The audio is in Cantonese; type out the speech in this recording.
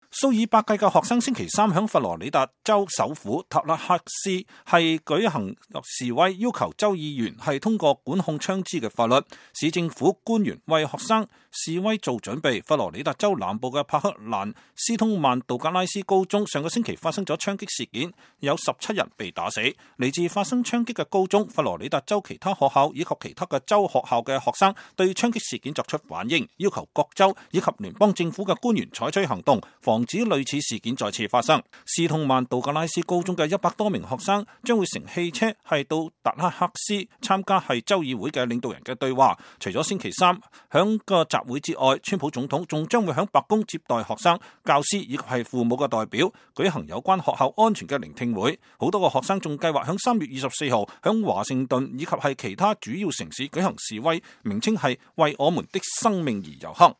數以百計嘅學生星期三響佛羅里達州首府塔拉克斯係舉行示威，要求州議員係通過管控槍支嘅法律。市政府官員為學生示威做準備。佛羅里達州南部嘅帕克蘭斯通曼道格拉斯高中上個星期發生咗槍擊事件，有17人被打死。嚟自發生槍擊嘅高中、佛羅里達州其他學校以及其他嘅州學校嘅學生對槍擊事件作出反應，要求各州以及聯邦政府嘅官員採取行動，防止類似事件再次發生。斯通曼道格拉斯高中嘅100多名學生將會乘汽車係到達拉克斯參加係州議會嘅領導人嘅對話。除咗星期三響個集會之外，川普總統仲將會響白宮接待學生、教師以及係父母嘅代表，舉行有關學校安全嘅聆聽會。好多個學生仲計劃響3月24號響華盛頓以及係其他主要城市舉行示威，名稱係為我們的生命而遊行。